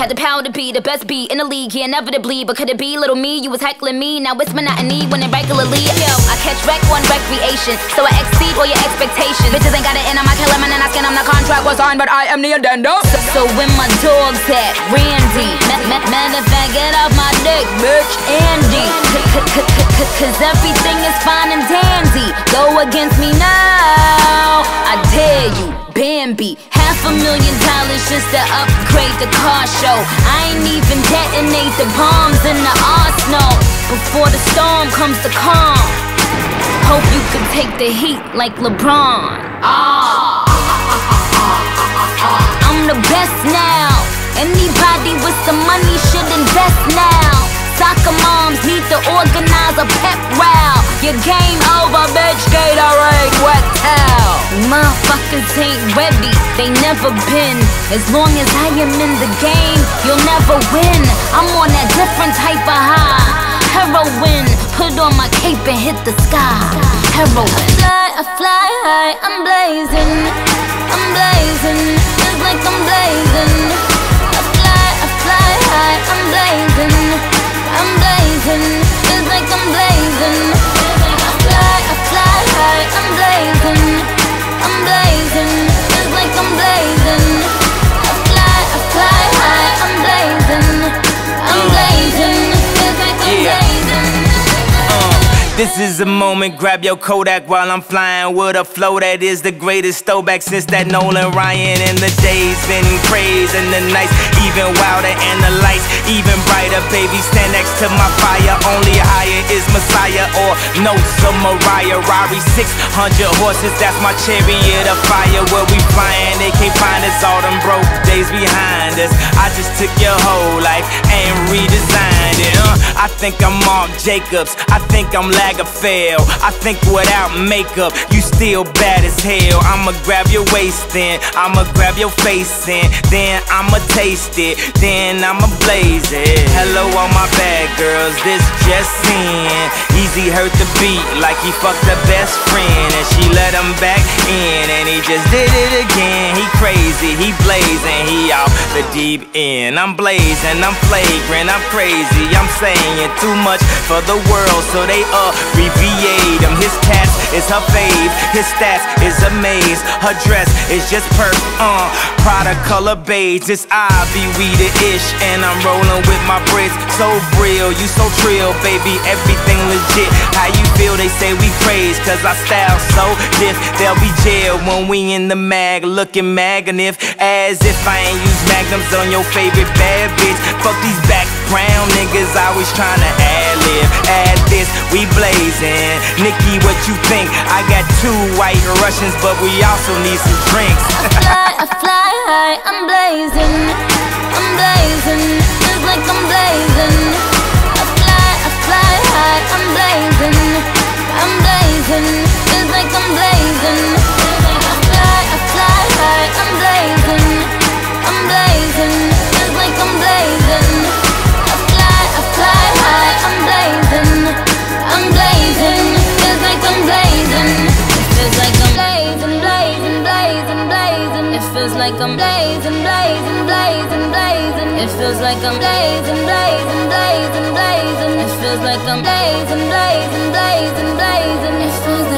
Got the power to be the best beat in the league, yeah, inevitably. But could it be little me? You was heckling me, now it's monotony when it regularly. Yo, I catch wreck on recreation, so I exceed all your expectations. Bitches ain't got it in on my killer man and I skin on the contract was signed, but I am the addendum. So when my dog's at Randy, matter of fact, get off my dick, bitch, Andy. Cause everything is fine and dandy. Go against me now, I dare you, Bambi. $500,000 just to upgrade the car show. I ain't even detonate the bombs in the arsenal. Before the storm comes the calm. Hope you can take the heat like LeBron. I'm the best now. Anybody with some money should invest now. Soccer moms need to organize a pep rally. Your game over, bitch, Gatorade, wet towel. Motherfuckers ain't ready, they never been. As long as I am in the game, you'll never win. I'm on that different type of high. Heroin, put on my cape and hit the sky. Heroin. I fly high, I'm blazing. I'm blazing, it's like I'm blazing. I fly high, I'm blazing. I'm blazing, it's like I'm blazing. I fly high, I'm blazing. I'm blazing, it's like I'm blazing. I fly high, I'm blazing. I'm blazing, it's like I'm blazing. This is a moment, grab your Kodak while I'm flying with a flow that is the greatest throwback since that Nolan Ryan. And the days been crazy and the nights even wilder and the lights even brighter. Baby, stand next to my fire. Only higher is Messiah or notes of Mariah. Rari 600 horses, that's my chariot of fire. Where we flying, they can't find us. All them broke days behind us. I just took your whole life and redesigned it. I think I'm Mark Jacobs. I think I'm Lagerfeld. I think without makeup, you still bad as hell. I'ma grab your waist in, I'ma grab your face in, then I'ma taste it, then I'ma blaze it. Hello all my bad girls, this just in. Easy hurt the beat like he fucked her best friend, and she let him back in, and he just did it again. He crazy, he blazing, he off the deep end. I'm blazing, I'm flagrant, I'm crazy, I'm saying too much for the world, so they abbreviate him. His tats is her fave, his stats is a maze. Her dress is just perp, Prada color beige. It's Ivy, we the ish, and I'm rolling with my bricks. So real, you so trill, baby, everything legit. How you feel? They say we crazy, cause our style so diff. They'll be jail when we in the mag, looking magnif, as if I ain't use magnums on your favorite bad bitch. Fuck these background niggas, always trying to ad-lib. Add this, we blazing. Nikki, what you think? I got 2 white Russians, but we also need some drinks. I fly high, I'm blazing. I'm blazing, it's like I'm blazing. I fly high, I'm blazing. I'm blazing, it's like I'm blazing. I fly high, I'm blazing. I'm blazing, it's like I'm blazing. I fly high, I'm blazing. I'm blazing, it's like I'm blazing. It feels like I'm blazing, blazing, blazing, blazing. It feels like I'm blazing, blazing, blazing, blazing. It feels like I'm blazing, blazing, blazing, blazing. It feels like I'm blazing, blazing, blazing, blazing. It feels like